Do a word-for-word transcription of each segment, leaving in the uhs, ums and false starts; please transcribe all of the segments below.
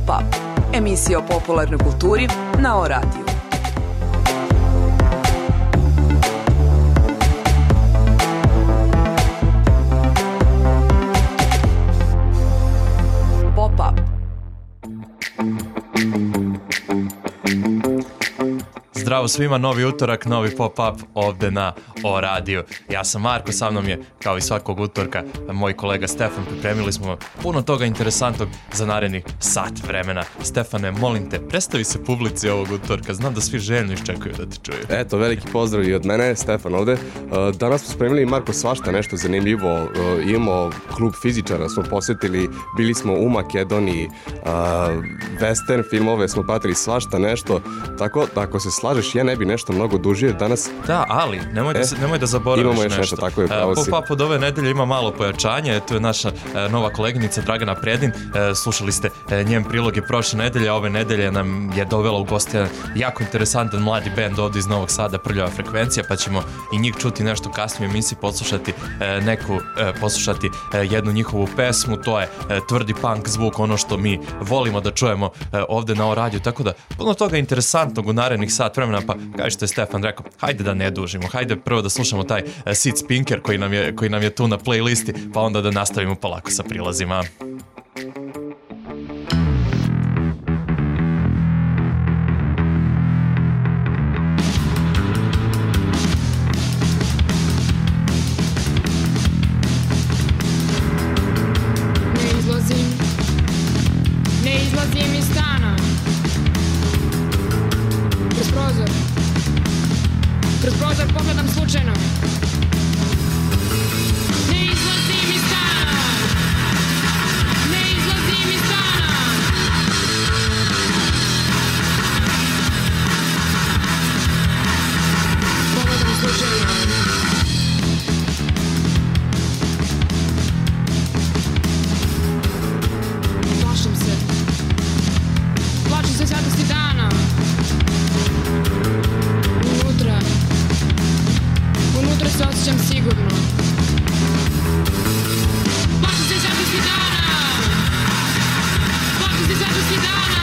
Pop-up, emisija o popularnoj kulturi na O radiju. Pop-up. Zdravo svima, novi utorak, novi pop-up ovde na O radiju. Ja sam Marko, sa mnom je, kao i svakog utorka, moj kolega Stefan. Pripremili smo puno toga interesantnog za narednih sat vremena. Stefane, molim te, predstavi se publici ovog utorka. Znam da svi željno iščekuju da te čuju. Eto, veliki pozdrav i od mene, Stefan ovde. Danas smo spremili, Marko, svašta nešto zanimljivo. Imamo klub fizičara, smo posjetili, bili smo u Makedoniji, western filmove smo pratili, svašta nešto. Tako da ako se slažeš, ja ne bi nešto mnogo dužio danas. Da, ali nemoj da, e, se, nemoj da zaboraviš imamo nešto. nešto. Tako je, pravo si. Pop-up od ove nedelje ima malo pojačanje. Tu je naša e, nova koleginica Dragana Predin. E, slušali ste e, njen prilog je prošle nedelje, a ove nedelje nam je dovela u goste jako interesantan mladi bend ovdje iz Novog Sada, Prljava frekvencija, pa ćemo i njih čuti nešto kasnije u emisiji, poslušati e, neku, e, poslušati e, jednu njihovu pesmu. To je e, tvrdi punk zvuk, ono što mi volimo da čujemo e, ovdje na O radiju. Tako da, puno toga interesantnog u narednih sat vremena, pa kao što je Stefan rekao, hajde da ne dužimo, hajde prvo da slušamo taj uh, Sid Spinker koji nam, je, koji nam je tu na playlisti, pa onda da nastavimo polako sa prilazima. Ne izlazim, ne izlazim iz stana. Kroz prozor, kroz prozor pogledam slučajno. Ne izlazim iz stana, ne izlazim iz stana. Pogledam slučajno. Plašim se, plašim se svetlosti dana. Unutra, unutra se osjećam sigurno. Plašim se svetlosti dana, plašim se svetlosti dana.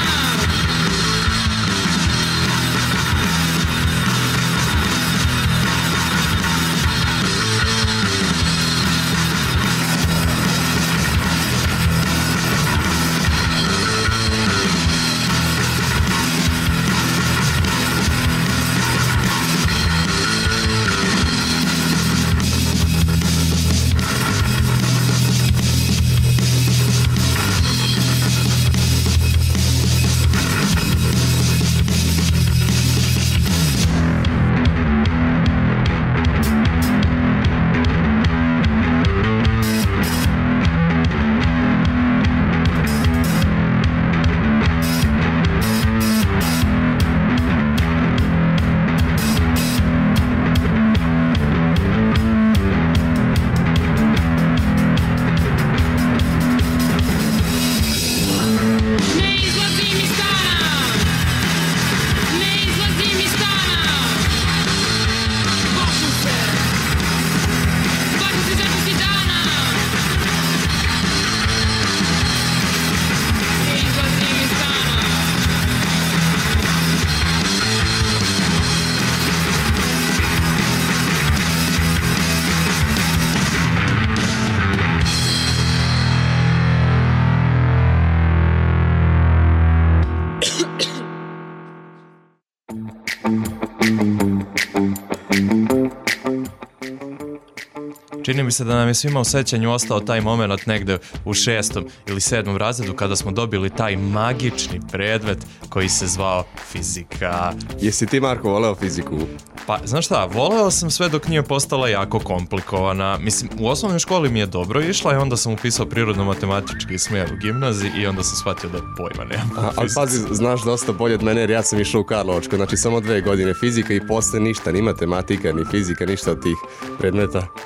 Čini mi se da nam je svima u sećanju ostao taj moment negde u šestom ili sedmom razredu kada smo dobili taj magični predmet koji se zvao fizika. Jesi ti, Marko, voleo fiziku? Pa, znaš šta, voleo sam sve dok nije postala jako komplikovana. Mislim, u osnovnoj školi mi je dobro išla i onda sam upisao prirodno-matematički smjer u gimnaziji i onda sam shvatio da pojma nemam. A, ali pazi, znaš dosta bolje od mene jer ja sam išao u Karlovačko, znači samo dve godine fizika i posle ništa, ni matematika, ni fizika, ništa od tih predmeta. Znaš šta,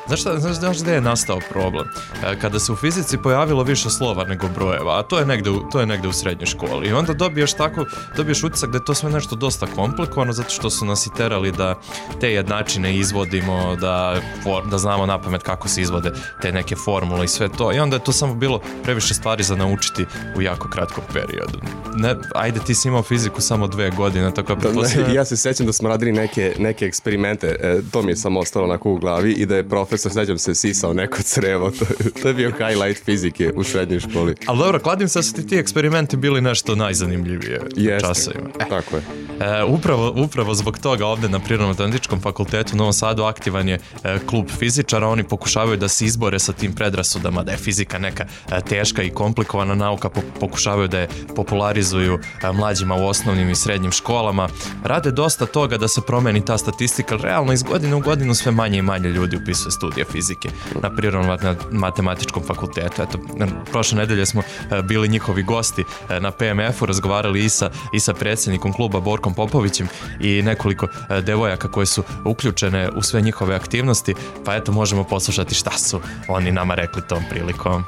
znaš, znaš gde je nastao problem? E, kada se u fizici pojavilo više slova nego brojeva, a to je negde, u- to je negde u srednjoj školi. I onda dobiješ tako, dobiješ utisak da je to sve nešto dosta komplikovano, zato što su nas i terali da te jednačine izvodimo, da, for, da znamo napamet kako se izvode te neke formule i sve to. I onda je to samo bilo previše stvari za naučiti u jako kratkom periodu. Ne, ajde, ti si imao fiziku samo dve godine, tako da pretpostavljam- Ja se sećam da smo radili neke, neke eksperimente, e, to mi je samo ostalo onako u glavi i da je profesor, sećam se, sisao neko crevo, to, to je bio highlight fizike u srednjoj školi. Ali dobro, kladim se da su ti ti eksperimenti bili nešto najzanimljivije Jeste, časovima. E, tako je. E, upravo, upravo zbog toga ovde na Prirodno-matematičkom fakultetu u Novom Sadu aktivan je e, klub fizičara. Oni pokušavaju da se izbore sa tim predrasudama da je fizika neka e, teška i komplikovana nauka, po, pokušavaju da je popularizuju e, mlađima u osnovnim i srednjim školama. Rade dosta toga da se promeni ta statistika, ali realno iz godine u godinu sve manje i manje ljudi upisuje studije fizike na Prirodno-matematičkom fakultetu. Eto, prošle nedelje smo e, bili njihovi gosti e, na P M F-u, razgovarali i sa, i sa predsjednikom kluba Borkom Popovićem i nekoliko e, devojaka koje su uključene u sve njihove aktivnosti, pa eto možemo poslušati šta su oni nama rekli tom prilikom.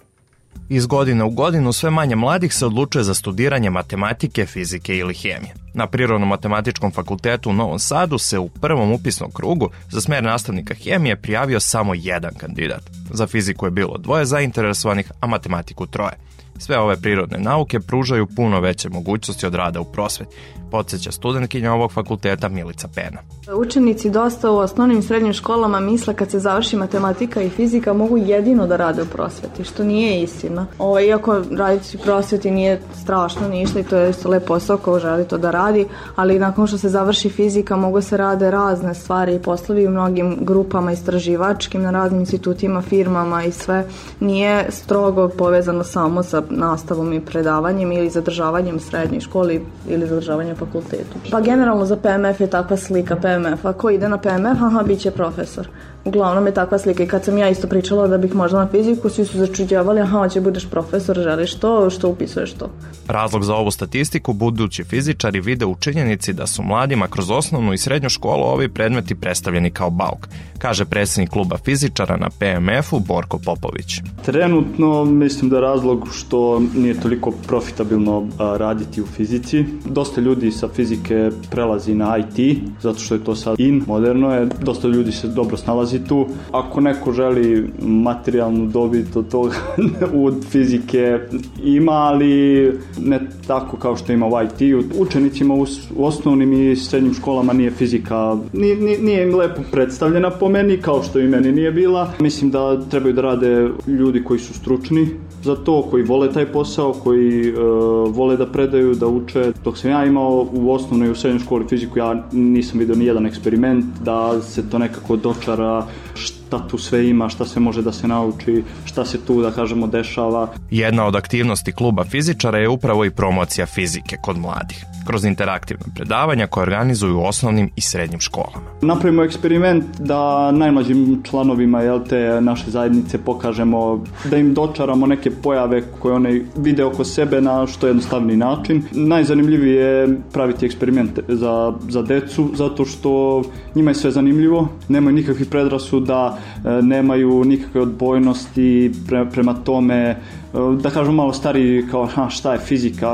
Iz godine u godinu sve manje mladih se odlučuje za studiranje matematike, fizike ili hemije. Na Prirodno-matematičkom fakultetu u Novom Sadu se u prvom upisnom krugu za smer nastavnika hemije prijavio samo jedan kandidat. Za fiziku je bilo dvoje zainteresovanih, a matematiku troje. Sve ove prirodne nauke pružaju puno veće mogućnosti od rada u prosveti, podsjeća studentkinja ovog fakulteta Milica Pena. Učenici dosta u osnovnim i srednjim školama misle kad se završi matematika i fizika mogu jedino da rade u prosveti, što nije istina. Ovo, iako raditi u prosveti nije strašno ništa i to je isto lep posao ko želi to da radi, ali nakon što se završi fizika mogu se rade razne stvari i poslovi u mnogim grupama istraživačkim, na raznim institutima, firmama i sve. Nije strogo povezano samo sa nastavom i predavanjem ili zadržavanjem u srednjoj školi ili zadržavanjem fakultetu. Pa generalno za P M F je takva slika P M F-a. Ko ide na P M F, aha, bit će profesor. Uglavnom je takva slika i kad sam ja isto pričala da bih možda na fiziku, svi su začuđavali, aha, hoće budeš profesor, želiš to, što upisuješ to. Razlog za ovu statistiku budući fizičari vide u činjenici da su mladima kroz osnovnu i srednju školu ovi predmeti predstavljeni kao bauk, kaže predsjednik kluba fizičara na P M F-u Borko Popović. Trenutno mislim da je razlog što nije toliko profitabilno a, raditi u fizici. Dosta ljudi sa fizike prelazi na I T, zato što je to sad in, moderno je, dosta ljudi se dobro snalazi tu. Ako neko želi materijalnu dobit od toga od fizike ima, ali ne tako kao što ima u I T-u. Učenicima u osnovnim i srednjim školama nije fizika, nije, nije im lepo predstavljena po meni, kao što i meni nije bila. Mislim da trebaju da rade ljudi koji su stručni za to, koji vole taj posao, koji uh, vole da predaju, da uče. Dok sam ja imao u osnovnoj i u srednjoj školi fiziku, ja nisam vidio ni jedan eksperiment da se to nekako dočara, šta tu sve ima, šta se može da se nauči, šta se tu, da kažemo, dešava. Jedna od aktivnosti kluba fizičara je upravo i promocija fizike kod mladih, kroz interaktivna predavanja koje organizuju u osnovnim i srednjim školama. Napravimo eksperiment da najmlađim članovima jel, te naše zajednice pokažemo, da im dočaramo neke pojave koje one vide oko sebe na što jednostavni način. Najzanimljivije je praviti eksperiment za, za decu, zato što njima je sve zanimljivo, nemaju nikakvih predrasuda, nemaju nikakve odbojnosti pre, prema tome, da kažem malo stariji kao ha, šta je fizika,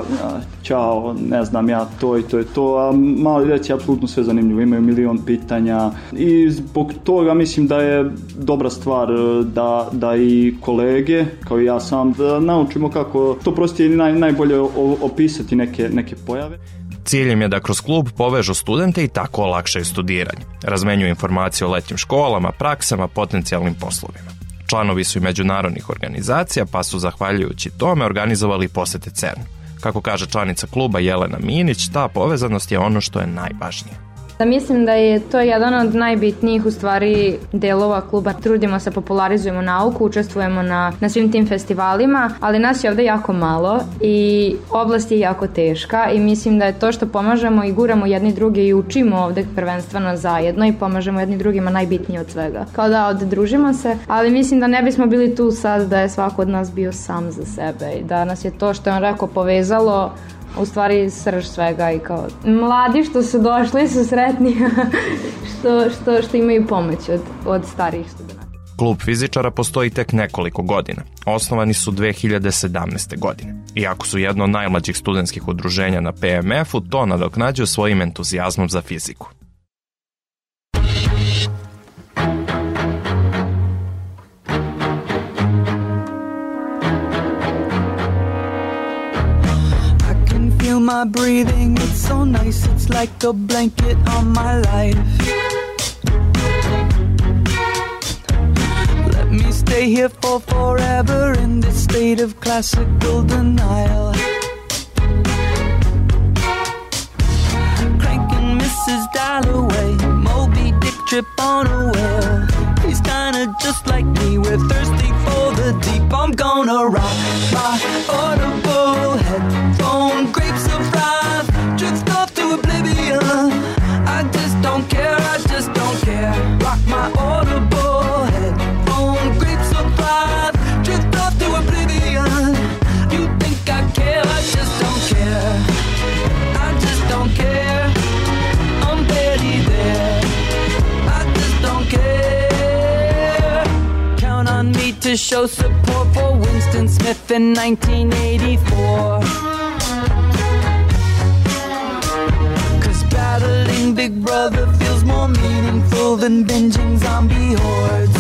ćao, ne znam ja, to i to je to, a mali djeci je apsolutno sve zanimljivo, imaju milion pitanja i zbog toga mislim da je dobra stvar da, da i kolege, kao i ja sam, da naučimo kako to prostije naj, najbolje opisati neke, neke pojave. Cilj im je da kroz klub povežu studente i tako olakšaju studiranje. Razmenjuju informacije o letnjim školama, praksama, potencijalnim poslovima. Članovi su i međunarodnih organizacija, pa su zahvaljujući tome organizovali posete CERN-u. Kako kaže članica kluba Jelena Minić, ta povezanost je ono što je najvažnije. Da mislim da je to jedan od najbitnijih u stvari delova kluba. Trudimo se, popularizujemo nauku, učestvujemo na, na svim tim festivalima, ali nas je ovde jako malo i oblast je jako teška i mislim da je to što pomažemo i guramo jedni druge i učimo ovde prvenstveno zajedno i pomažemo jedni drugima najbitnije od svega. Kao da oddružimo se, ali mislim da ne bismo bili tu sad da je svako od nas bio sam za sebe i da nas je to što je on rekao povezalo u stvari srž svega i kao mladi što su došli su sretni što, što, što imaju pomoć od, od starijih studenta. Klub fizičara postoji tek nekoliko godina. Osnovani su dve hiljade sedamnaeste. godine. Iako su jedno od najmlađih studentskih udruženja na P M F-u, to nadoknađuju svojim entuzijazmom za fiziku. My breathing, it's so nice, it's like a blanket on my life. Let me stay here for forever in this state of classical denial. Cranking Missus Dalloway, Moby Dick trip on a whale. He's kinda just like me, we're thirsty for the deep. I'm gonna rock my audible headphone, grapes of life, drift off to oblivion. I just don't care, I just don't care. Rock my audible headphone, grapes of life, drift off to oblivion. You think I care, I just don't care. I just don't care, I'm barely there. I just don't care. Count on me to show support for Winston Smith in nineteen eighty-four. Cause battling Big Brother feels more meaningful than binging zombie hordes.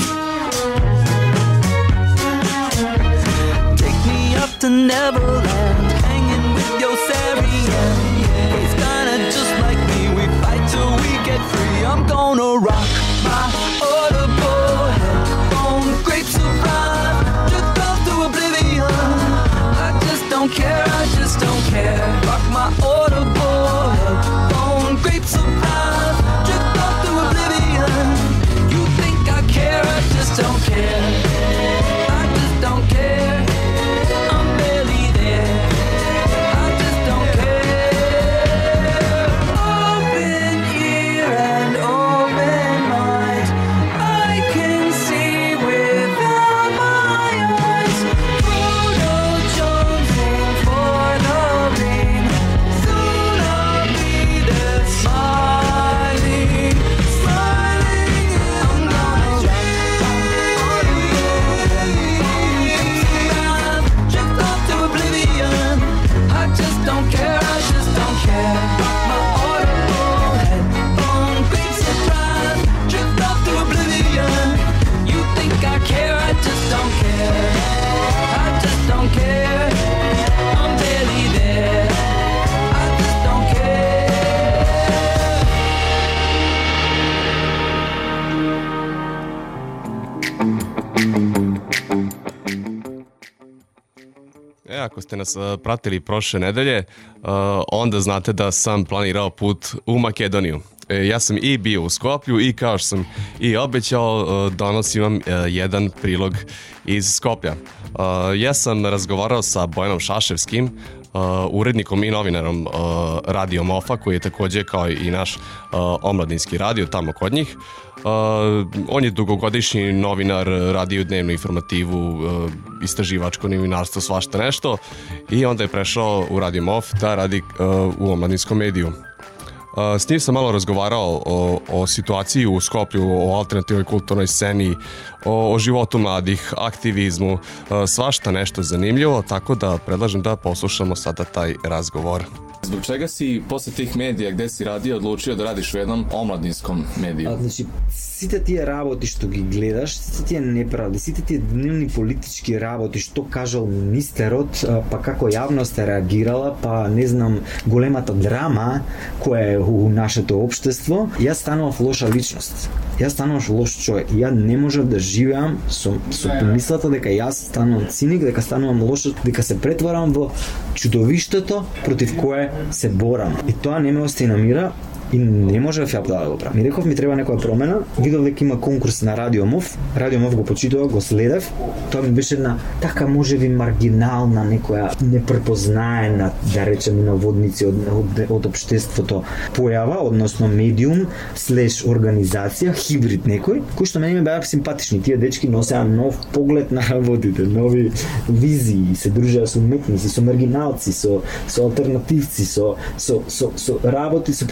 Take me up to Neverland, hanging with Yossarian. He's kinda just like me, we fight till we get free. I'm gonna rock my audible headphone, grapes of life, drift off to oblivion. I just don't care, I just don't care. Rock my audible headphone, grapes of life, drift off to oblivion. You think I care, I just don't care. I just don't care, I'm barely there. I just don't care. Open ear and open mind, I can see without my eyes. Frodo jonesing for the rain, soon I'll be there smiling, smiling. I'm gonna drift off to oblivion. I just don't care, I just don't care. My audible headphone, grapes of life, drift off to oblivion. You think I care, I just don't care. I just don't care, I'm barely there. I just don't care. E, ako ste nas uh, pratili prošle nedelje, uh, onda znate da sam planirao put u Makedoniju. E, ja sam i bio u Skoplju i kao što sam i obećao, uh, danas imam uh, jedan prilog iz Skoplja. Uh, ja sam razgovarao sa Bojanom Šaševskim, uh, urednikom i novinarom uh, Radio Mofa, koji je takođe kao i naš uh, omladinski radio tamo kod njih. Uh, on je dugogodišnji novinar, radio dnevnu informativu, uh, istraživačko novinarstvo, svašta nešto, i onda je prešao u Radio Mof da radi uh, u omladinskom mediju. Uh, s njim sam malo razgovarao o, o situaciji u Skoplju, o alternativnoj kulturnoj sceni, o, o životu mladih, aktivizmu, uh, svašta nešto zanimljivo, tako da predlažem da poslušamo sada taj razgovor. Zbog čega si posle tih medija gde si radio odlučio da radiš u jednom omladinskom mediju? А, значи, сите тие работи што ги гледаш, сите тие неправди, сите тие дневни политички работи што кажал министерот, па како јавност е реагирала, па не знам, големата драма која е у нашето општество, јас станував лоша личност. Јас станував лош човек. Ја не можев да живеам со, со помислата дека јас станувам циник, дека станувам лош, дека се претварам во чудовиштето против кое се борам. И тоа не ме остави на мира и не можев ја да го правам. Ми реков ми треба некоја промена, видов дека има конкурс на Радио Мов, Радио Мов го почитував, го следев. Тоа ми беше една така можеби маргинална, некоја непрепознаена, да речеме наводници од, од, од општеството појава, односно медиум, слеш организација, хибрид некој, кој што мене ми беа симпатични. Тие дечки носеа нов поглед на работите, нови визии, се дружеа со уметници, со маргиналци, со со алтернативци, со со со, со работи, со прогресивни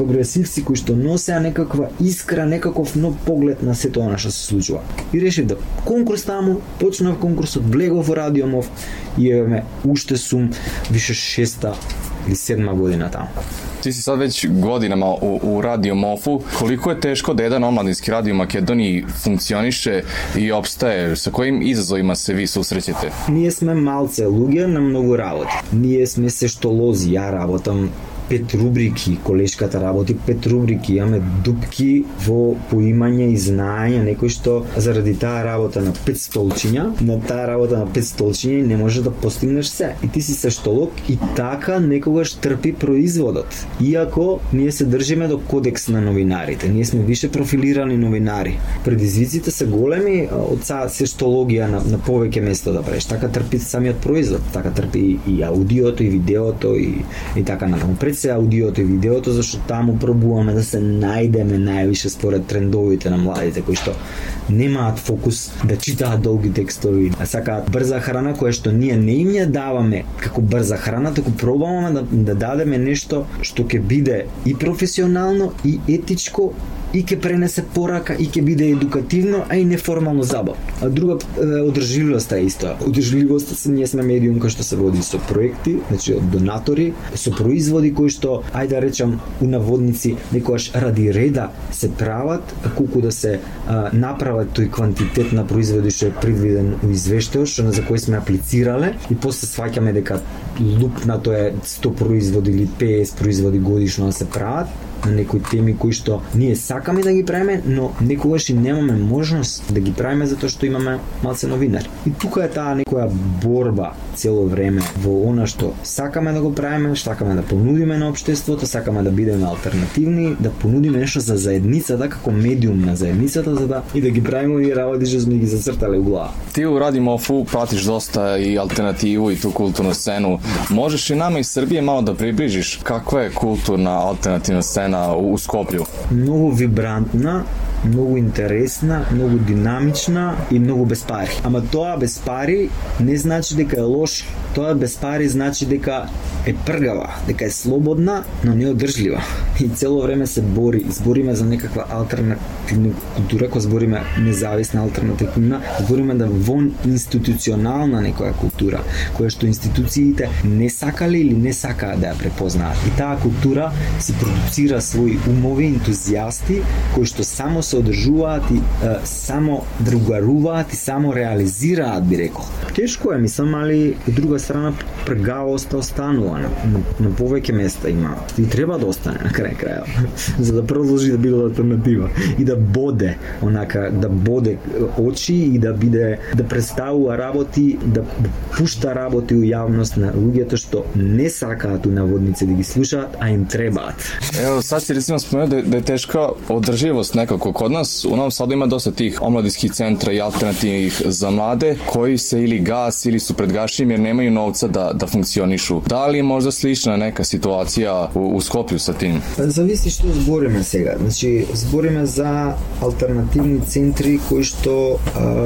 ученици кои што носеа некаква искра, некаков нов поглед на сето она што се случува. И решив да конкурс таму, почнав конкурсот, влегов во Радио МОВ и еве уште сум више шеста или седма година таму. Ti si sad već godinama u, u Radio MOF-u. Koliko je teško da jedan omladinski radio u Makedoniji funkcioniše i opstaje? Sa kojim izazovima se vi susrećete? Ние сме малце луѓе на многу работи. Ние сме се што лози, ја работам пет рубрики, колешката работи пет рубрики, имаме дупки во поимање и знаење, некој што заради таа работа на пет столчиња, на таа работа на пет столчиња не може да постигнеш се. И ти си сештолог и така некогаш трпи производот. Иако ние се држиме до кодекс на новинарите, ние сме више профилирани новинари. Предизвиците се големи од сештологија на, на повеќе место да правиш. Така трпи самиот производ, така трпи и аудиото, и видеото, и, и така натаму. Се аудиото и видеото, зашто таму пробуваме да се најдеме највише според трендовите на младите кои што немаат фокус да читаат долги текстови, а сакаат брза храна која што ние не им ја даваме како брза храна, туку пробуваме да, да дадеме нешто што ќе биде и професионално и етичко и ќе пренесе порака и ќе биде едукативно, а и неформално забавно. А друга одржливоста е исто. Одржливоста се ние сме медиум кој што се води со проекти, значи од донатори, со производи кои што, ајде да речам у наводници, некојаш ради реда се прават, колку да се а, направат тој квантитет на производи што е предвиден у извештајот, што за кој сме аплицирале и после сваќаме дека лупнато е сто производи или петдесет производи годишно да се прават на некои теми кои што ние сакаме да ги правиме, но некогаш и немаме можност да ги правиме затоа што имаме малце новинари. И тука е таа некоја борба цело време во она што сакаме да го правиме, сакаме да понудиме на општеството, сакаме да бидеме алтернативни, да понудиме нешто за заедницата како медиум на заедницата, за да и да ги правиме и работи што сме ги зацртале у глава. Ти у Radio MOF-u pratиш dosta i alternativu i tu kulturnu scenu. Možeš i nama iz Srbije malo da približiš kakva je kulturna alternativna scena u Skoplju? Многу вибрантна, многу интересна, многу динамична и многу без пари. Ама тоа без пари не значи дека е лош. Тоа без пари значи дека е пргава, дека е слободна, но неодржлива. И цело време се бори, збориме за некаква алтернативна култура, кога збориме независна алтернативна, збориме да вон институционална некоја култура, која што институциите не сакале или не сакаат да ја препознаат. И таа култура се продуцира своји умови, ентузијасти, кои што само се одржуваат и е, само другаруваат и само реализираат, би рекол. Тешко е, мислам, али од друга страна пргавоста останува на, на, на повеќе места има. И треба да остане на крај крајот, за да продолжи да биде алтернатива и да боде, онака, да боде очи и да биде, да представува работи, да, да пушта работи у јавност на луѓето што не сакаат у наводници да ги слушаат, а им требаат. Evo, sad si recimo spomenuo da, da je teška održivost nekako kod nas. U Novom Sadu ima dosta tih omladinskih centra i alternativnih za mlade koji se ili gas ili su pred gašenjem jer nemaju novca da, da funkcionišu. Da li je možda slična neka situacija u, u Skoplju sa tim? Зависи што збориме сега. Значи, збориме за алтернативни центри кои што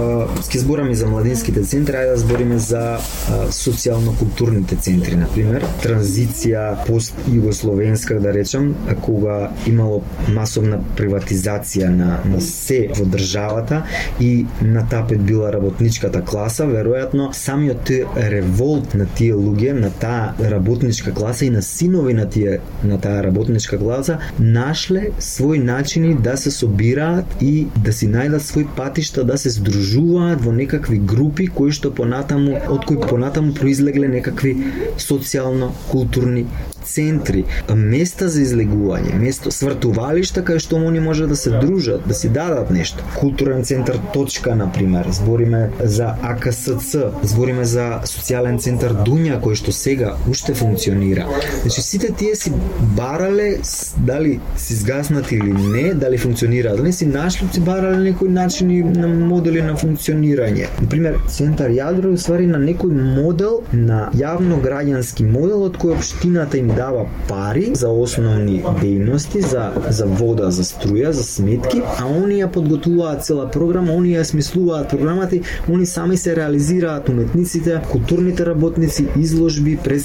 ќе збораме за младинските центри, ајде да збориме за социјално-културните центри, на пример, транзиција пост-југословенска, да речем, кога имало масовна приватизација на, на се во државата и на тапет била работничката класа, веројатно самиот револт на тие луѓе, на таа работничка класа и на синови на тие на таа работничка класа нашле своји начини да се собираат и да си најдат свој патишта, да се здружуваат во некакви групи кои што понатаму од кои понатаму произлегле некакви социјално-културни центри, места за излегување, место свртувалишта кај што они може да се дружат, да си дадат нешто. Културен центар Точка, на пример, збориме за А К С Ц, збориме за социјален центар Дуња кој што сега уште функционира. Значи сите тие си барале дали си згаснати или не, дали функционираат, дали си нашли, си барале некои начини на модели на функционирање. На пример, центар Јадро е ствари на некој модел на јавно-граѓански модел од кој општината им дава пари за основни дејности, за, за вода, за струја, за сметки, а они ја подготвуваат цела програма, они ја смислуваат програмата, они сами се реализираат уметниците, културните работници, изложби, представи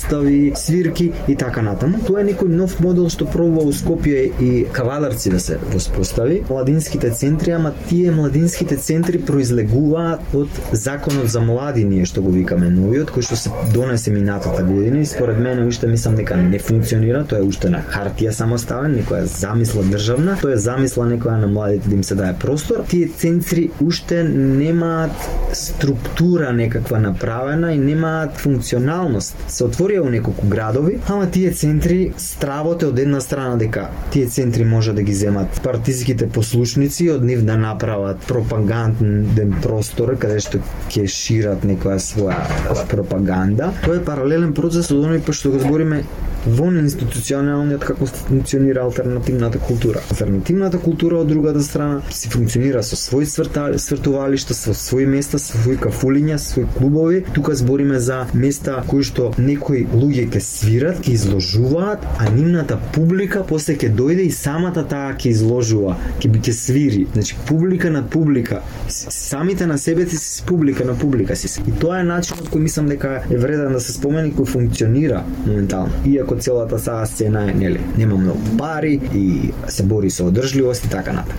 концерти, свирки и така натаму. Тоа е некој нов модел што пробува у Скопје и Кавадарци да се воспостави. Младинските центри, ама тие младинските центри произлегуваат од законот за млади, ние што го викаме новиот, кој што се донесе минатата година и според мене уште мислам дека не функционира, тоа е уште на хартија самоставен, некоја замисла државна, тоа е замисла некоја на младите да им се дае простор. Тие центри уште немаат структура некаква направена и немаат функционалност. Се отворија у неколку градови, ама тие центри стравот е од една страна дека тие центри може да ги земат партиските послушници, од нив да направат пропаганден простор каде што ќе шират некоја своја пропаганда. Тоа е паралелен процес од оној па што го збориме вон институционалниот како функционира алтернативната култура. Алтернативната култура од другата страна си функционира со своји свртувалишта, со своји места, со своји кафулиња, своји клубови. Тука збориме за места кои што некои луѓе ќе свират, ќе изложуваат, а нивната публика после ќе дојде и самата таа ќе изложува, ќе би ќе свири. Значи публика на публика, самите на себе си си публика на публика си. И тоа е начинот кој мислам дека е вреден да се спомени, кој функционира моментално. Иако целата саа сцена е, нели, нема многу пари и се бори со одржливост и така натаму.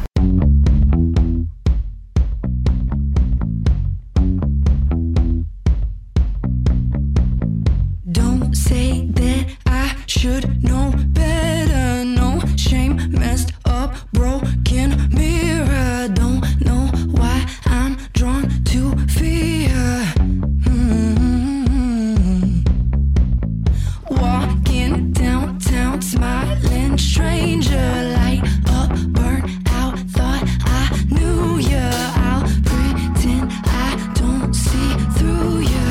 Don't say that I should know better. No shame, messed up, broken mirror. Don't know why I'm drawn to fear. Downtown, smiling stranger, light up, burnt out, thought I knew ya. I'll pretend I don't see through ya.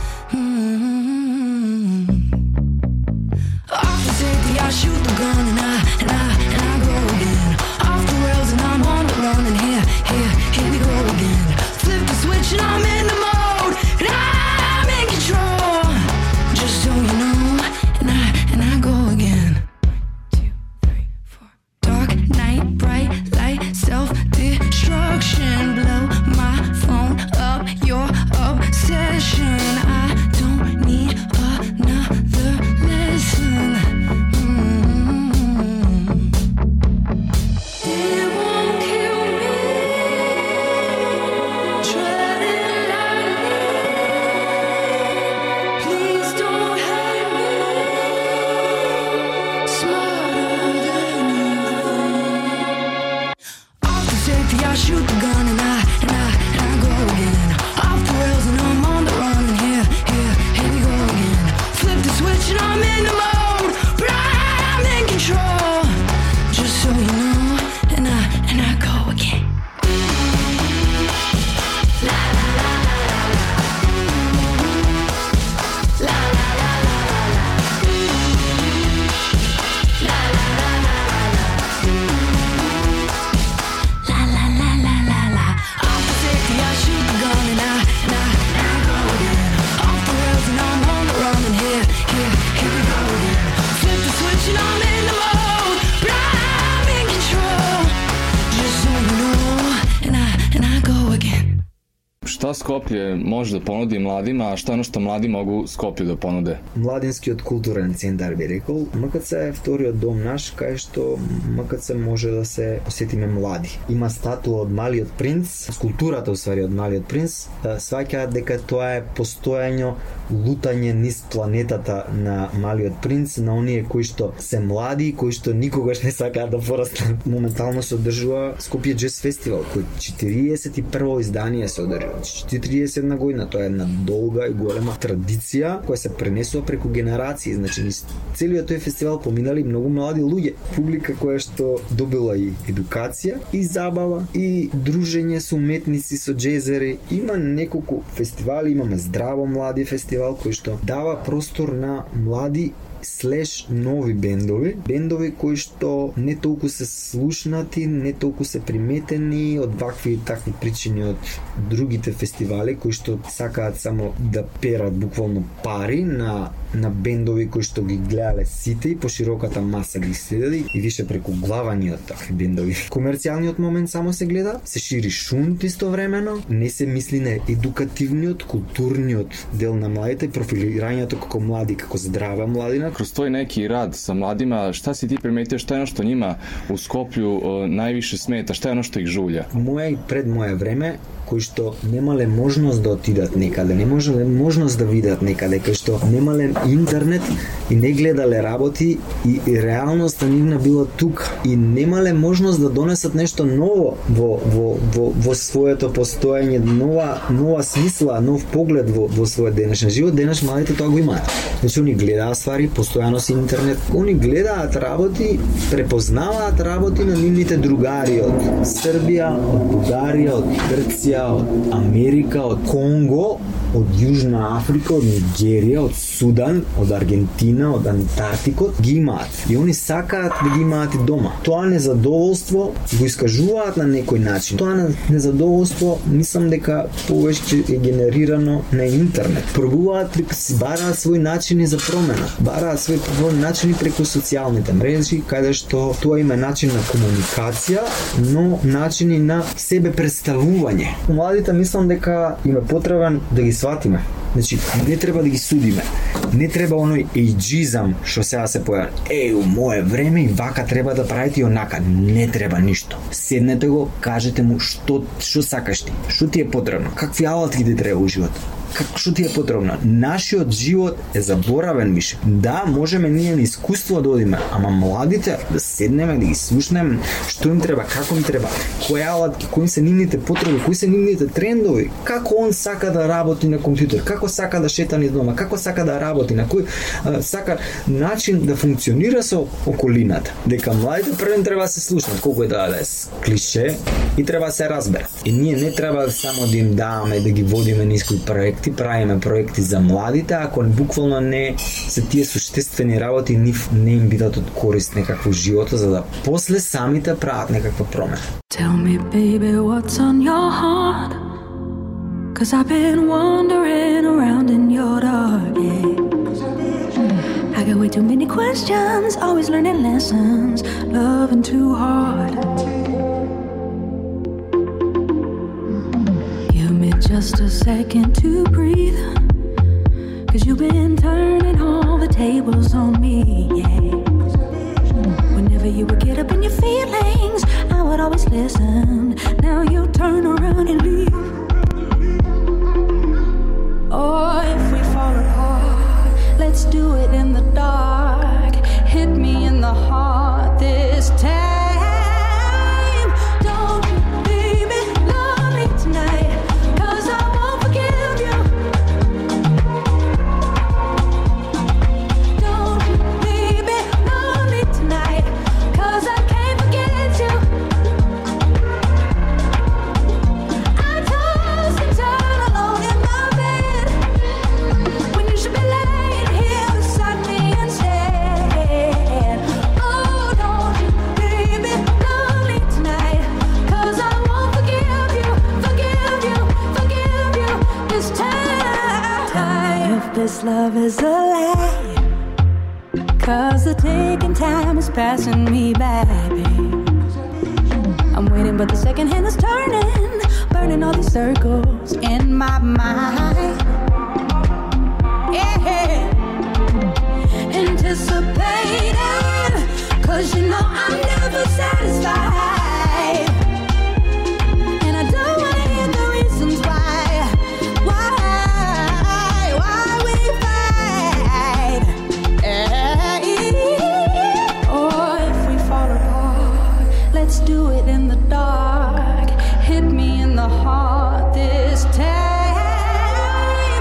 Mm-hmm. Off the safety, I shoot the gun and I, and I, and I go again. Off the rails and I'm on the run and here, here, here we go again. Flip the switch and I'm in the mode and I'm in control. Just so you know. And I, and I go again. Two, three, four. Dark night, bright light, self-destruction. Blow my phone up, your obsession. I don't need another lesson. Mm-hmm. It won't kill me. Treading lightly. Please don't hate me. I shoot the gun and I, and I, and I go again. Off the rails and I'm on the run and here, here, here we go again. Flip the switch and I'm in the mode, but I'm in control. Just so you know, and I, and I go again. La la la la la la la la la la la la la la. I shoot the gun and I, and I, and I go again. Off the rails and I'm on the run and here, here, here we go again. Flip the switch and I'm in the mode, but I'm in control. Just so you know, and I, and I go again. Šta Skoplje može da ponudi mladima, a šta je ono što mladi mogu Skoplju da ponude? Младинскиот културен центар би рекол. МКЦ е вториот дом наш, кај што МКЦ може да се осетиме млади. Има статуа од Малиот принц, скулптурата усвари од Малиот принц, сваќаат дека тоа е постојано лутање низ планетата на Малиот принц, на оние кои што се млади, кои што никогаш не сакаат да пораснат. Моментално се одржува Скопје Джез фестивал, кој четириесет и прво издание се одржува. четириесет и една година, тоа е една долга и голема традиција која се пренесува преку генерации. Значи, низ целиот тој фестивал поминали многу млади луѓе, публика која што добила и едукација, и забава, и дружење со уметници, со джезери. Има неколку фестивали, имаме Здраво млади фестивал кој што дава простор на млади слеш нови бендови, бендови кои што не толку се слушнати, не толку се приметени од вакви и такви причини од другите фестивали кои што сакаат само да перат буквално пари на на бендови кои што ги гледале сите и по широката маса ги следели и више преку главаниот такви бендови. Комерцијалниот момент само се гледа, се шири шунт истовремено, не се мисли на едукативниот, културниот дел на младите, профилирањето како млади, како здрава младина. Kroz tvoj neki rad sa mladima, šta si ti primetio, šta je ono što njima u Skoplju uh, najviše smeta, šta je ono što ih žulja? Моје пред моје време кои што немале можност да отидат некаде, не можеле можност да видат некаде, кои што немале интернет и не гледале работи и, и реалноста нивна била тука и немале можност да донесат нешто ново во во во во своето постоење, нова нова смисла, нов поглед во во својот денешен живот. Денеш младите тоа го имаат. Значи они гледаат ствари, постојано си интернет, они гледаат работи, препознаваат работи на нивните другари од Србија, од Бугарија, од Грција, од Америка, од Конго, од Јужна Африка, од Нигерија, од Судан, од Аргентина, од Антарктикот, ги имаат. И они сакаат да ги имаат и дома. Тоа незадоволство го искажуваат на некој начин. Тоа незадоволство мислам дека повеќе е генерирано на интернет. Пробуваат да си бараат своји начини за промена. Бараат своји начини преку социјалните мрежи, каде што тоа има начин на комуникација, но начини на себе представување. Младите мислам дека им е потребен да ги сватиме. Значи, не треба да ги судиме. Не треба оној ејджизам што сега се појави. Еј, у моје време и вака треба да правите и онака. Не треба ништо. Седнете го, кажете му што што сакаш ти, што ти е потребно, какви алатки ти треба во животот. Како што ти е потребно? Нашиот живот е заборавен више. Да, можеме ние на искуство да одиме, ама младите да седнеме, да ги слушнеме што им треба, како им треба, кои алатки, кои се нивните потреби, кои се нивните трендови, како он сака да работи на компјутер, како сака да шета низ дома, како сака да работи, на кој а, сака начин да функционира со околината. Дека младите првен треба да се слушнат, колку е да е клише и треба да се разбере. И ние не треба само да им даваме да ги водиме низ кои проекти, правиме проекти за младите, ако буквално не се тие суштествени работи нив не им бидат од корист некакво живото, за да после самите прават некаква промена. Tell me, baby, what's on your heart? Cause I've been wandering around in your dark, yeah. I got way too many questions, always learning lessons, loving too hard. Just a second to breathe, cause you've been turning all the tables on me, yeah. Whenever you would get up in your feelings, I would always listen. Now you turn around and leave. Oh, if we fall apart, let's do it in the dark. Hit me in the heart this time. This love is a lie, cause the ticking time is passing me by, babe. I'm waiting but the second hand is turning, burning all these circles in my mind, yeah. Anticipating, cause you know I'm never satisfied, and I don't wanna hear the reasons why. Let's do it in the dark. Hit me in the heart this time.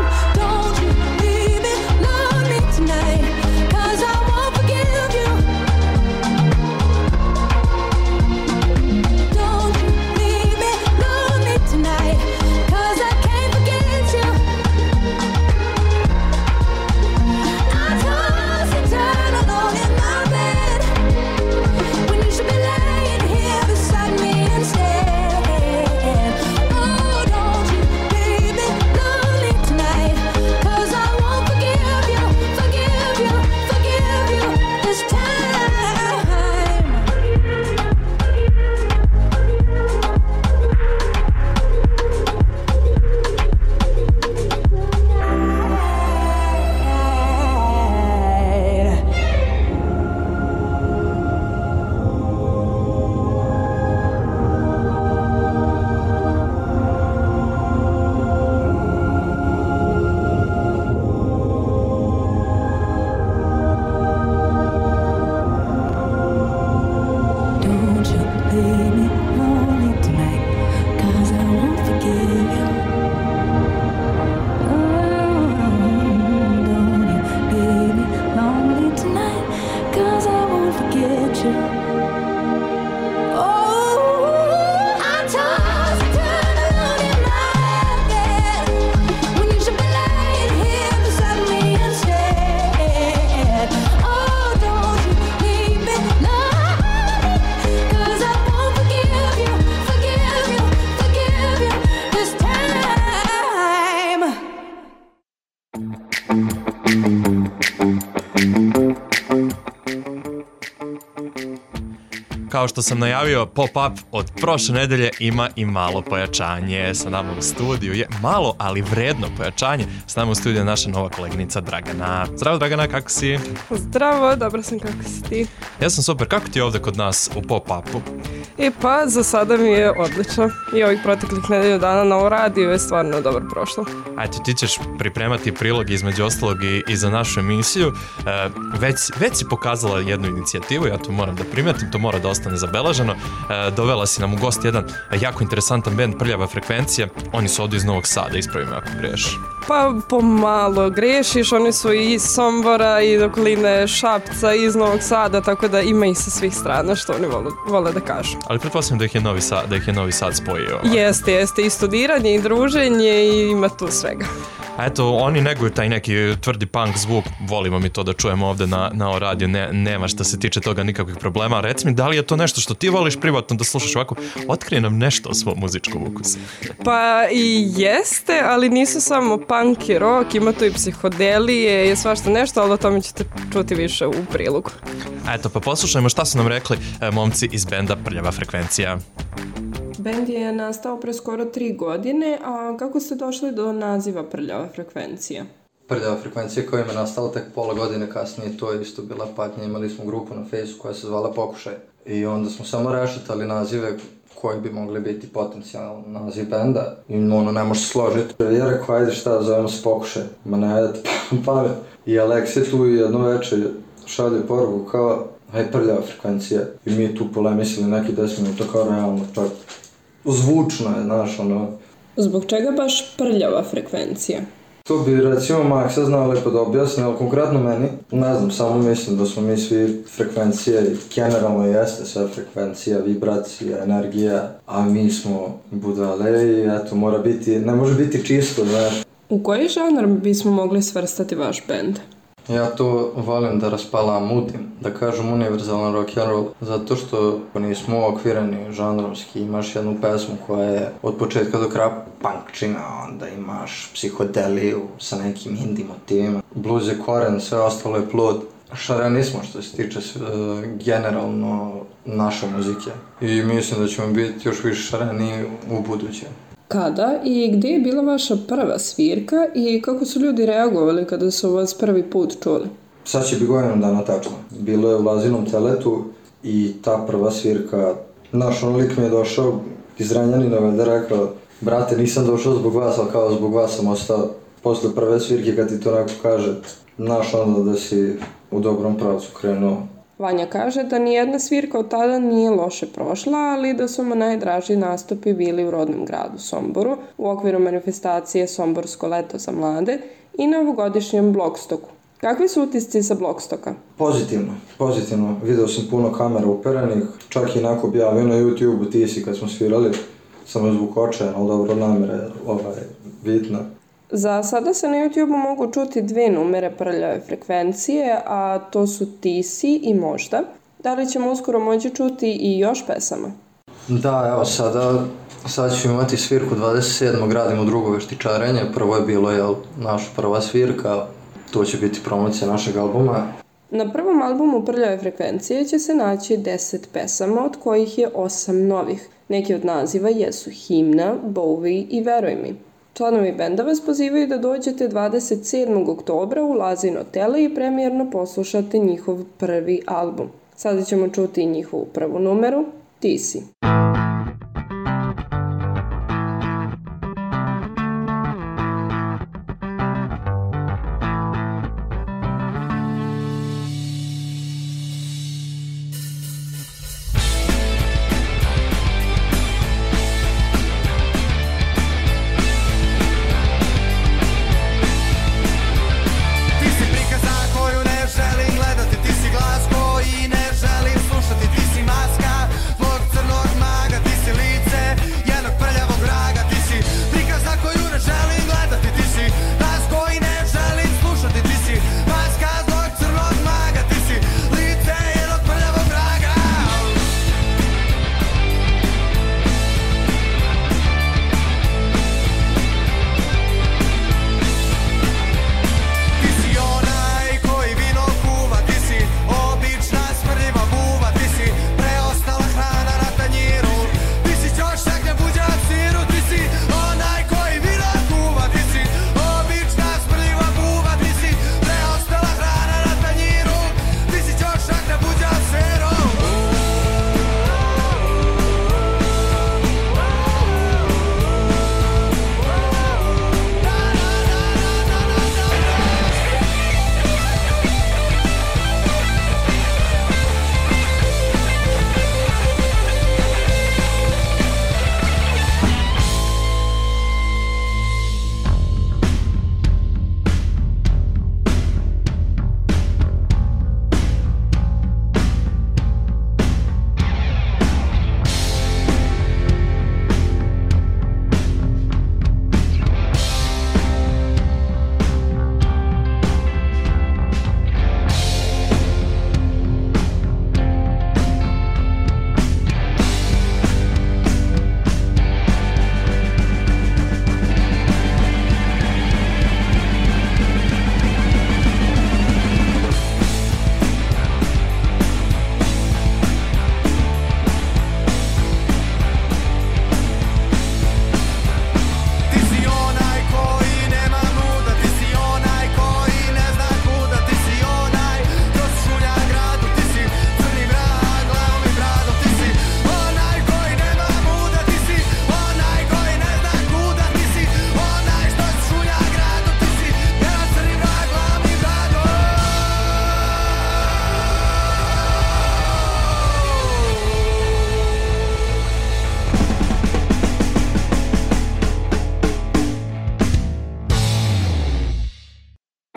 kao što sam najavio, pop-up od prošle nedelje ima i malo pojačanje. Sa nama u studiju je malo, ali vredno pojačanje. S nama u studiju je naša nova koleginica Dragana. Zdravo Dragana, kako si? Zdravo, dobro sam, kako si ti? Ja sam super, kako ti je ovde kod nas u pop-upu? E pa, za sada mi je odlično. I ovih proteklih nedelju dana na ovo radiju je stvarno dobro prošlo. Ajde, ti ćeš pripremati prilog između ostalog i, i za našu emisiju. E, već, već si pokazala jednu inicijativu, ja to moram da primetim, to mora da ostane zabeleženo. E, dovela si nam u gost jedan jako interesantan band Prljava frekvencija. Oni su ovdje iz Novog Sada, ispravi me ako greš. Pa pomalo grešiš, oni su i iz Sombora i okoline Šapca i iz Novog Sada, tako da ima ih sa svih strana što oni vole, vole da kažu. Ali pretpostavljam da ih je Novi Sad, da ih je Novi Sad spojio. Jeste, jeste, i studiranje i druženje i ima tu svega. A eto, oni neguju taj neki tvrdi punk zvuk, volimo mi to da čujemo ovde na, na o radiju, ne, nema što se tiče toga nikakvih problema. Reci mi, da li je to nešto što ti voliš privatno da slušaš ovako? Otkrije nam nešto o svom muzičkom ukusu. Pa i jeste, ali nisu samo punk i rock, ima tu i psihodelije i svašta nešto, ali o tome ćete čuti više u prilogu. A eto, pa poslušajmo šta su nam rekli e, momci iz benda Prljava frekvencija. Bend je nastao pre skoro tri godine, a kako ste došli do naziva Prljava frekvencija? Prljava frekvencija koja je nastala tek pola godine kasnije, to je isto bila patnja, imali smo grupu na Facebooku koja se zvala Pokušaj. I onda smo samo rešetali nazive koji bi mogli biti potencijalno naziv benda i ono ne može se složiti. Ja rekao, ajde šta, zovemo se Pokušaj, ma ne ajde pamet. I Aleksej tu jedno večer šalje poruku kao, haj Prljava frekvencija. I mi tu polemisili neki deset minuta kao realno, čak zvučno je, znaš, ono. Zbog čega baš Prljava frekvencija? To bi, recimo, Maksa znao lepo da objasni, ali konkretno meni, ne znam, samo mislim da smo mi svi frekvencije, generalno jeste sve frekvencija, vibracija, energija, a mi smo budale i eto, mora biti, ne može biti čisto, znaš. U koji žanr bismo mogli svrstati vaš bend? Ja to volim da raspalamudim, da kažem univerzalan rock and roll, zato što nismo okvireni žanrovski, imaš jednu pesmu koja je od početka do kraja punkčina, onda imaš psihodeliju sa nekim indie motivima, blues je koren, sve ostalo je plod. Šareni smo što se tiče uh, generalno naše muzike i mislim da ćemo biti još više šareni u buduće. Kada i gdje je bila vaša prva svirka i kako su ljudi reagovali kada su vas prvi put čuli? Sad će bi godinu dana tačno. Bilo je u Lazinom teletu i ta prva svirka, naš on lik mi je došao iz Renjanina, valjda rekao, brate nisam došao zbog vas, ali kao zbog vas sam ostao. Posle prve svirke kad ti to neko kaže, znaš onda da si u dobrom pravcu krenuo. Vanja kaže da nijedna svirka od tada nije loše prošla, ali da su mu najdraži nastupi bili u rodnom gradu Somboru, u okviru manifestacije Somborsko leto za mlade i na ovogodišnjem Blokstoku. Kakvi su utisci sa Blokstoka? Pozitivno, pozitivno. Video sam puno kamera uperenih, čak i onako objavio na YouTube-u ti si kad smo svirali, samo zbog očaja, ali dobro namere, ovaj, bitno. Za sada se na YouTube-u mogu čuti dve numere Prljave frekvencije, a to su Ti si i Možda. Da li ćemo uskoro moći čuti i još pesama? Da, evo sada, sad ćemo imati svirku dvadeset sedmog radimo drugo veštičarenje. Prvo je bilo, jel, naša prva svirka, to će biti promocija našeg albuma. Na prvom albumu Prljave frekvencije će se naći deset pesama, od kojih je osam novih. Neki od naziva jesu Himna, Bowie i Veruj mi. Članovi benda vas pozivaju da dođete dvadeset sedmog oktobra u Lazino tele i premijerno poslušate njihov prvi album. Sada ćemo čuti njihovu prvu numeru, Ti si. Ti si glas koji ne želim slušati, ti si maska mog crnog maga.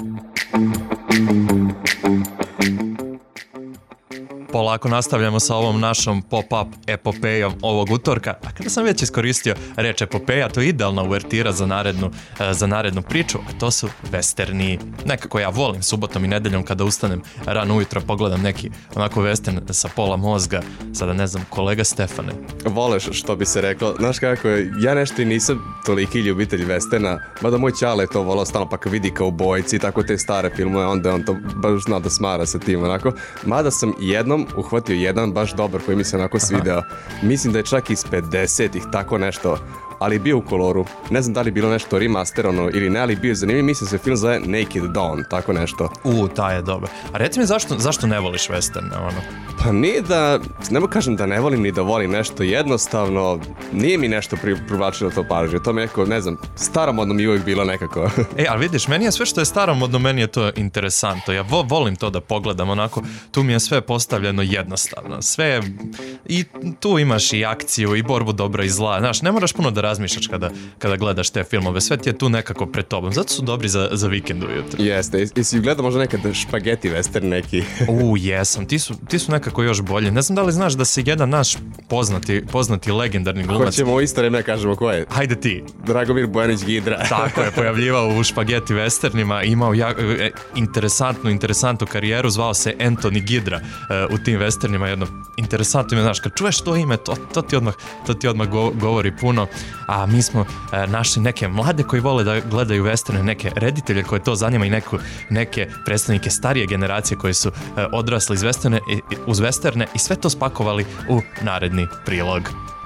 Polako nastavljamo sa ovom našom pop-up epopejom ovog utorka. A kada sam već iskoristio reč epopeja, to je idealna uvertira za narednu, za narednu priču, a to su westerni. Nekako ja volim subotom i nedeljom kada ustanem rano ujutro, pogledam neki onako western sa pola mozga. Sada ne znam, kolega Stefane. Voleš što bi se reklo. Znaš kako, ja nešto i nisam toliki ljubitelj westerna, mada moj ćale je to volao stalno, pa kad vidi kao bojci i tako te stare filmove, onda on to baš zna da smara sa tim onako. Mada sam jednom uhvatio jedan baš dobar koji mi se onako svideo. Mislim da je čak iz pedesetih tako nešto, ali bio u koloru. Ne znam da li bilo nešto remasterano ili ne, ali bio zanimljiv. Mislim se film zove Naked Dawn, tako nešto. U, taj je dobar. A reci mi zašto, zašto ne voliš westerne, ono? Pa nije da, ne mogu kažem da ne volim ni da volim nešto, jednostavno nije mi nešto pri, privlačilo to pažnje. To mi je neko, ne znam, staromodno mi uvijek bilo nekako. E, ali vidiš, meni je sve što je staromodno, meni je to interesantno. Ja vo, volim to da pogledam, onako, tu mi je sve postavljeno jednostavno. Sve je, i tu imaš i akciju, i borbu dobra i zla. Znaš, ne moraš puno da razmišljaš kada, kada gledaš te filmove, sve ti je tu nekako pred tobom. Zato su dobri za, za vikend ujutro. Jeste, jesi gledao možda nekad špageti western neki? U, jesam, ti su, ti su nekako još bolje. Ne znam da li znaš da se jedan naš poznati, poznati legendarni glumac... Hoćemo u isto vreme kažemo ko je? Hajde ti. Dragomir Bojanić Gidra. Tako je, pojavljivao u špageti westernima, imao ja, e, interesantnu, interesantnu karijeru, zvao se Anthony Gidra e, u tim westernima, jedno interesantno ime, znaš, kad čuješ to ime, to, to ti odmah, to ti odmah go, govori puno, a mi smo e, našli neke mlade koji vole da gledaju westerne, neke reditelje koje to zanima i neku, neke predstavnike starije generacije koji su e, odrasli iz westerne, i, uz westerne i sve to spakovali u naredni prilog.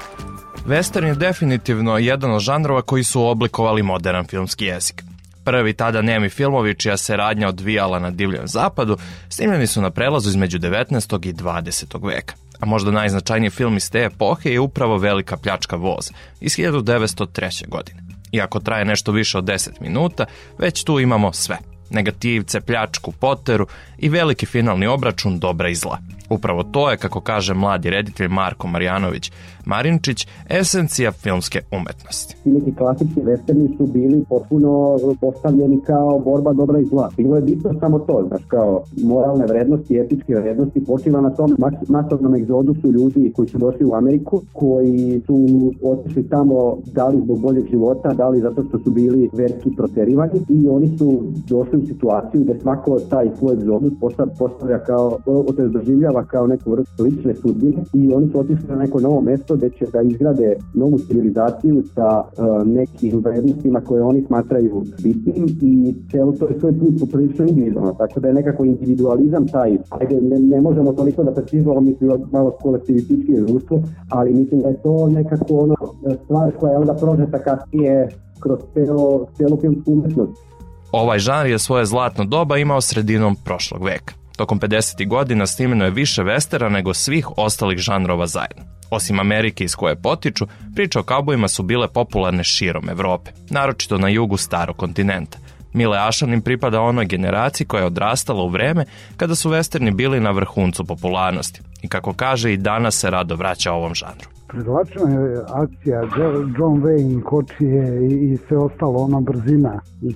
Western je definitivno jedan od žanrova koji su oblikovali modern filmski jezik. Prvi tada nemi filmovi čija se radnja odvijala na divljem zapadu snimljeni su na prelazu između devetnaestog i dvadesetog veka. A možda najznačajniji film iz te epohe je upravo Velika pljačka voza iz hiljadu devetsto treće. godine. Iako traje nešto više od deset minuta, već tu imamo sve. Negativce, pljačku, poteru i veliki finalni obračun dobra i zla. Upravo to je, kako kaže mladi reditelj Marko Marjanović Marinčić, esencija filmske umetnosti. Neki klasični westerni su bili potpuno postavljeni kao borba dobra i zla. Bilo je bitno samo to, znaš, kao moralne vrednosti, etičke vrednosti počiva na tom masovnom egzodusu ljudi koji su došli u Ameriku, koji su otišli tamo da li zbog boljeg života, da li zato što su bili verski proterivani i oni su došli u situaciju da svako taj svoj egzodus postavlja kao, to doživljava kao neku vrstu lične sudbine i oni su otišli na neko novo mesto gde će da izgrade novu civilizaciju sa uh, nekim vrednostima koje oni smatraju bitnim i celo to je svoj put poprilično individualno, tako da je nekako individualizam taj, ajde ne, ne možemo toliko da precizujemo, mislim malo kolektivistički društvo, ali mislim da je to nekako ono stvar koja je onda prožeta kasnije kroz celo, celo filmsku umetnost. Ovaj žanr je svoje zlatno doba imao sredinom prošlog veka. Tokom pedesetih godina snimljeno je više westera nego svih ostalih žanrova zajedno. Osim Amerike iz koje potiču, priče o kaubojima su bile popularne širom Evrope, naročito na jugu starog kontinenta. Mile Ašanin pripada onoj generaciji koja je odrastala u vreme kada su westerni bili na vrhuncu popularnosti i kako kaže i danas se rado vraća ovom žanru. Privlačna je akcija, John Wayne, kočije i, i sve ostalo, ona brzina i,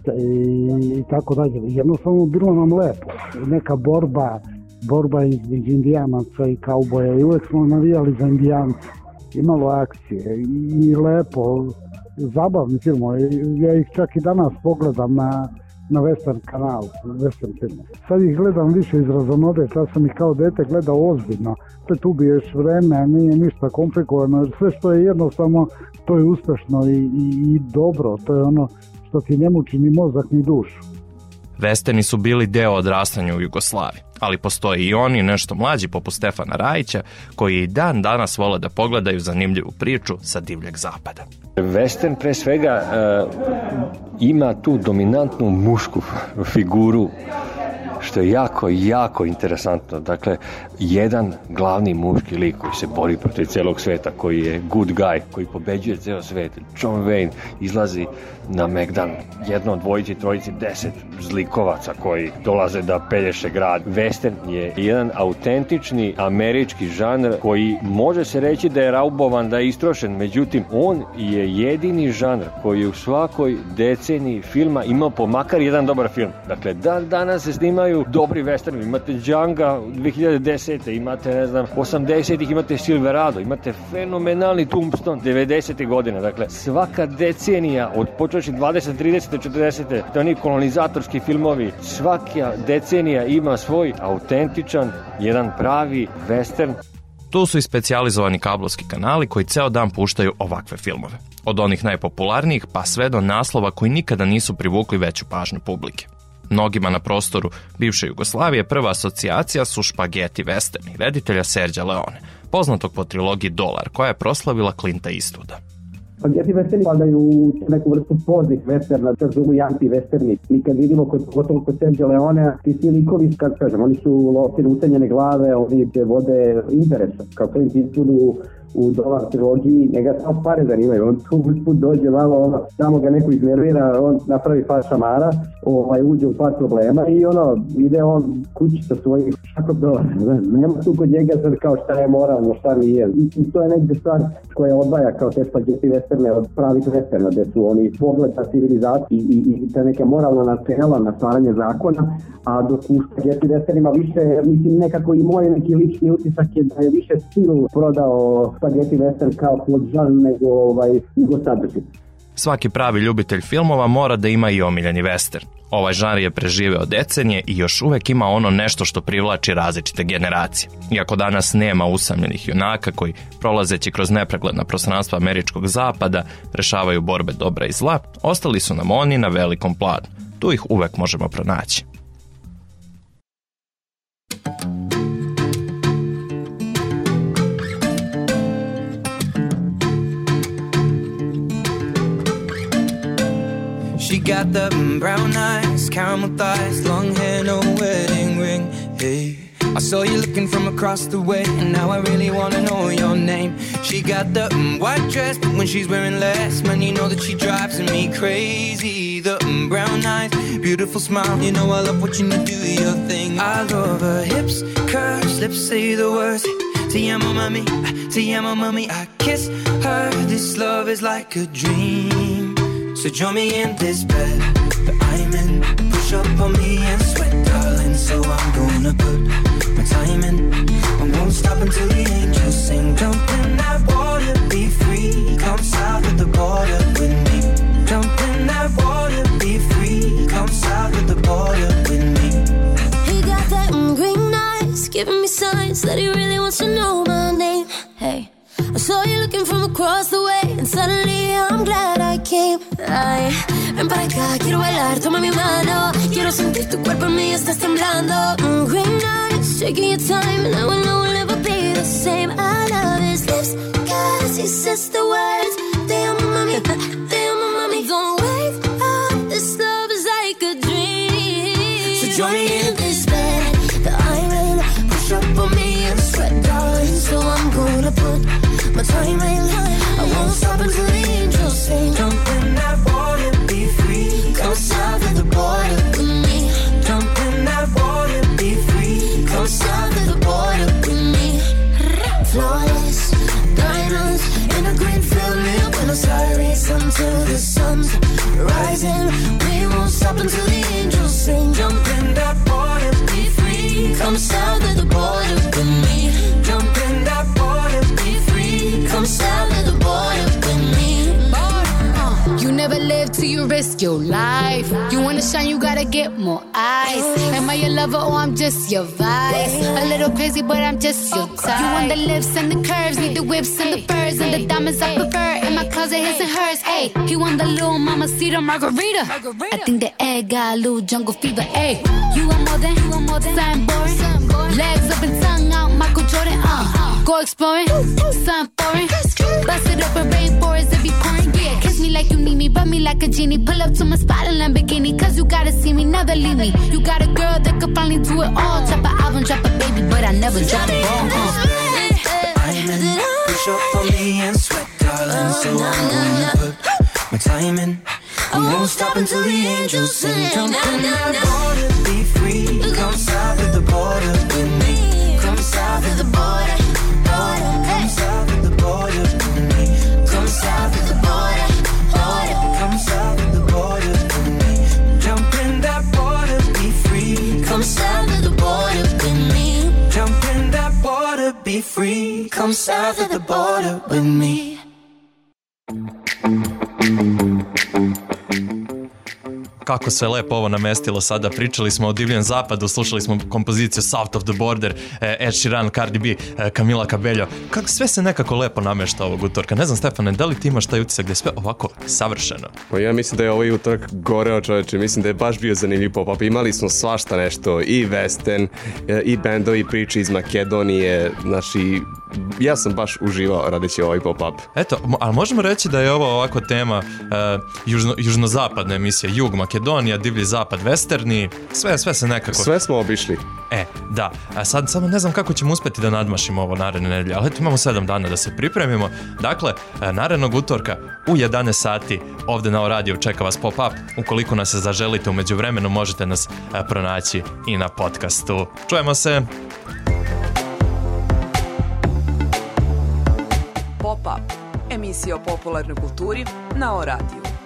i, i tako dalje. Jednostavno bilo nam lepo. Neka borba, borba između indijanaca i kauboja i uvek smo navijali za indijance. Imalo akcije i, i lepo, zabavni film. Ja ih čak i danas pogledam na, na Western kanalu, Western film. Sad ih gledam više iz razonode, sad sam ih kao dete gledao ozbiljno. Opet ubiješ vreme, nije ništa komplikovano, sve što je jednostavno, to je uspešno i, i, i dobro, to je ono što ti ne muči ni mozak ni dušu. Westerni su bili deo odrastanja u Jugoslaviji, ali postoji i oni nešto mlađi poput Stefana Rajića, koji i dan danas vole da pogledaju zanimljivu priču sa divljeg zapada. Western pre svega uh, ima tu dominantnu mušku figuru, što je jako, jako interesantno. Dakle, jedan glavni muški lik koji se bori protiv celog sveta, koji je good guy, koji pobeđuje ceo svet, John Wayne, izlazi na Megdan. Jedno, dvojici, trojici, deset zlikovaca koji dolaze da pelješe grad. Western je jedan autentični američki žanr koji može se reći da je raubovan, da je istrošen, međutim on je jedini žanr koji u svakoj deceniji filma imao po makar jedan dobar film. Dakle, dan danas se snimaju dobri westerni. Imate Django dve hiljade desete. imate, ne znam, osamdesetih imate Silverado, imate fenomenalni Tombstone devedesete godine. Dakle, svaka decenija od počeši dvadesete, tridesete, četrdesete to oni kolonizatorski filmovi, svaka decenija ima svoj autentičan, jedan pravi western. Tu su i specijalizovani kablovski kanali koji ceo dan puštaju ovakve filmove. Od onih najpopularnijih pa sve do naslova koji nikada nisu privukli veću pažnju publike. Mnogima na prostoru bivše Jugoslavije prva asocijacija su špageti westerni reditelja Sergio Leone, poznatog po trilogiji Dolar, koja je proslavila Clinta Eastwooda. Spageti westerni padaju u neku vrstu poznih westerna, to zovu i anti-westerni. Mi kad vidimo kod, gotovo kod Sergio Leonea, ti svi likovi, kad kažem, oni su lovci na ucenjene glave, oni te vode interesa, kao Clint Eastwood u u Dolar trilogiji, njega samo pare zanimaju, on tu usput dođe malo, ono, samo ga neko iznervira, on napravi par šamara, ovaj, uđe u par problema i ono, ide on kući sa svojih šakog dolara, nema tu kod njega sad kao šta je moralno, šta nije, i, i to je negde stvar koja odvaja kao te spageti westerne od pravih westerna, gde su oni pogled na civilizaciju i, i, i ta neka moralna načela na stvaranje zakona, a dok u spageti westernima više, mislim, nekako i moj neki lični utisak je da je više stil prodao spageti western kao podžan nego, ovaj, nego sadržaj. Svaki pravi ljubitelj filmova mora da ima i omiljeni western. Ovaj žanr je preživeo decenije i još uvek ima ono nešto što privlači različite generacije. Iako danas nema usamljenih junaka koji, prolazeći kroz nepregledna prostranstva američkog zapada, rešavaju borbe dobra i zla, ostali su nam oni na velikom planu. Tu ih uvek možemo pronaći. She got the brown eyes, caramel thighs, long hair, no wedding ring. Hey, I saw you looking from across the way, and now I really wanna know your name. She got the mm, white dress, but when she's wearing less, man, you know that she drives me crazy. The mm, brown eyes, beautiful smile, you know I love watching you do your thing. I love her hips, curves, lips say the words. Te amo, mami, te amo, mami. I kiss her. This love is like a dream. So join me in this bed that I'm in. Push up on me and sweat, darling. So I'm gonna put my time in. I won't stop until the angels sing. Jump in that water, be free. Come south of the border with me. Jump in that water, be free. Come south of the border with me. He got that mm, green eyes, giving me signs that he really wants to know my name. Hey, I saw you looking from across the way, and suddenly I'm glad I came. Ay, ven para acá, quiero bailar, toma mi mano. Quiero sentir tu cuerpo en mí, estás temblando. Mm, green eyes, taking your time, and I will know we'll never be the same. I love his lips, cause he says the words. Te amo, mami, te amo, mami. Don't wake up, this love is like a dream. So join me in this bed that I'm in. Push up on me and sweat, darling. So I'm gonna put my time in. I won't stop until the angels sing. Jump in that water, be free. Come south of the border with me. Jump in that water, be free. Come south of the border with me. Flawless diamonds in a green field near Buenos Aires until the sun's rising. We won't stop until the angels sing. Jump in that water, be free. Come south of the border with me. Jump in that water, be free. Come south of the border with me. Uh, you never live till you risk your life. You wanna shine, you gotta get more eyes. Am I your lover or I'm just your vice? A little crazy, but I'm just your type. You want the lips and the curves, need the whips and the furs and the diamonds I prefer. In my closet, his and hers. Ayy, he want the little mamacita margarita. I think the egg got a little jungle fever. Ayy, you want more than, you want more than something boring. Legs up and tongue out, Michael Jordan. Uh, go exploring, something foreign. Bust it up in rainforest, it be pouring. Yeah, kiss me like you need me, rub me like a genie. Pull up to my spot in Lamborghini, cause you gotta see me, never leave me. You got a girl that could finally do it all. Drop an album, drop a baby, but I never drop a ball. Uh. I'm in, push up on me and sweat, darling. So I'm gonna put my time in. I won't stop until the angels sing. Jump in that water, be free. Come south of the border with me. Come south of the border, border. Come south of the border with me. Come south of the border, border. Come south of the border with me. Jump in that water, be free. Come south of the border with me. Jump in that water, be free. Come south of the border with me. Kako se lepo ovo namestilo sada, pričali smo o Divljem zapadu, slušali smo kompoziciju South of the Border, Ed Sheeran, Cardi B, Camila Cabello, kako sve se nekako lepo namešta ovog utorka. Ne znam, Stefane, da li ti imaš taj utisak da je sve ovako savršeno? Pa ja mislim da je ovaj utorak goreo, čoveče, mislim da je baš bio zanimljiv pop-up, imali smo svašta nešto, i western, i bendovi, priče iz Makedonije, znači, ja sam baš uživao radeći ovaj pop-up. Eto, ali možemo reći da je ovo ovako tema uh, južno, južnozapadna emisija, jug Makedonija, divlji zapad, westerni, sve, sve se nekako... Sve smo obišli. E, da, a sad samo ne znam kako ćemo uspeti da nadmašimo ovo naredne nedelje, ali eto imamo sedam dana da se pripremimo. Dakle, narednog utorka u jedanaest sati ovde na O-radiju čeka vas pop-up. Ukoliko nas se zaželite u međuvremenu, možete nas pronaći i na podcastu. Čujemo se! Pop-up, emisija o popularnoj kulturi na O-radiju.